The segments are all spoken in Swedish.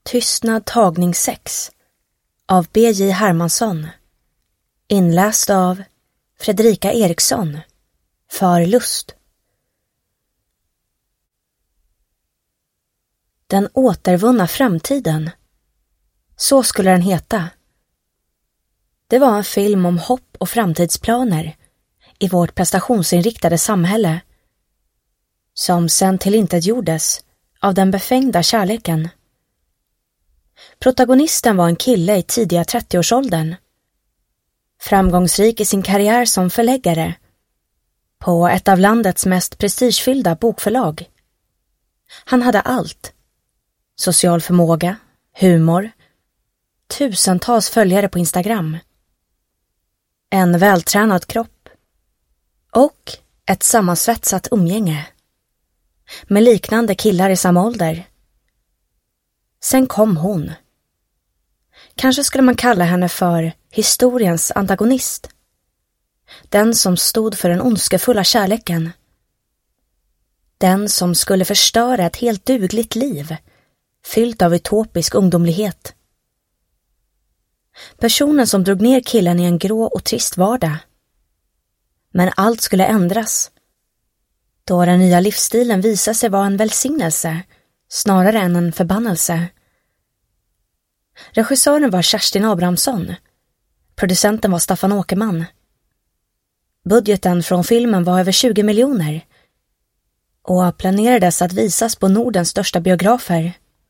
Tystnad tagning 6 av B.J. Hermansson. Inläst av Fredrika Eriksson. För lust. Den återvunna framtiden. Så skulle den heta. Det var en film om hopp och framtidsplaner i vårt prestationsinriktade samhälle, som sen tillintetgjordes av den befängda kärleken. Protagonisten var en kille i tidiga 30-årsåldern, framgångsrik i sin karriär som förläggare på ett av landets mest prestigefyllda bokförlag. Han hade allt: social förmåga, humor, tusentals följare på Instagram, en vältränad kropp och ett sammansvetsat umgänge med liknande killar i samma ålder. Sen kom hon. Kanske skulle man kalla henne för historiens antagonist. Den som stod för den ondskefulla kärleken. Den som skulle förstöra ett helt dugligt liv, fyllt av utopisk ungdomlighet. Personen som drog ner killen i en grå och trist vardag. Men allt skulle ändras, då den nya livsstilen visade sig vara en välsignelse snarare än en förbannelse. Regissören var Kerstin Abrahamsson. Producenten var Staffan Åkerman. Budgeten från filmen var över 20 miljoner och planerades att visas på Nordens största biografer.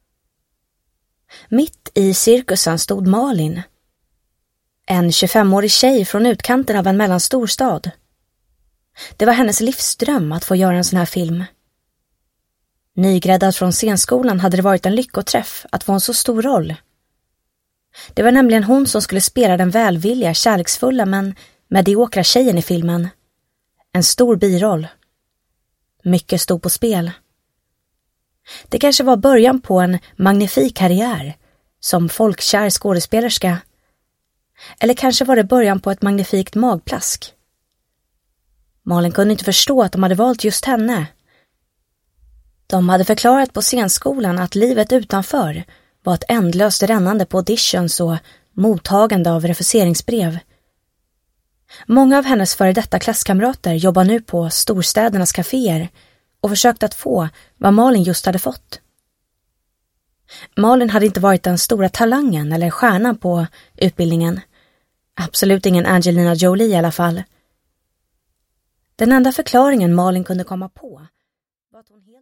Mitt i cirkusen stod Malin, en 25-årig tjej från utkanten av en mellanstor stad. Det var hennes livsdröm att få göra en sån här film. Nygräddad från scenskolan hade det varit en lyckoträff att få en så stor roll. Det var nämligen hon som skulle spela den välvilliga, kärleksfulla men mediokra tjejen i filmen. En stor biroll. Mycket stod på spel. Det kanske var början på en magnifik karriär som folkkär skådespelerska. Eller kanske var det början på ett magnifikt magplask. Malin kunde inte förstå att de hade valt just henne. De hade förklarat på scenskolan att livet utanför var ett ändlöst rännande på auditions och mottagande av refuseringsbrev. Många av hennes före detta klasskamrater jobbar nu på storstädernas kaféer och försökt att få vad Malin just hade fått. Malin hade inte varit den stora talangen eller stjärnan på utbildningen. Absolut ingen Angelina Jolie i alla fall. Den enda förklaringen Malin kunde komma på var att hon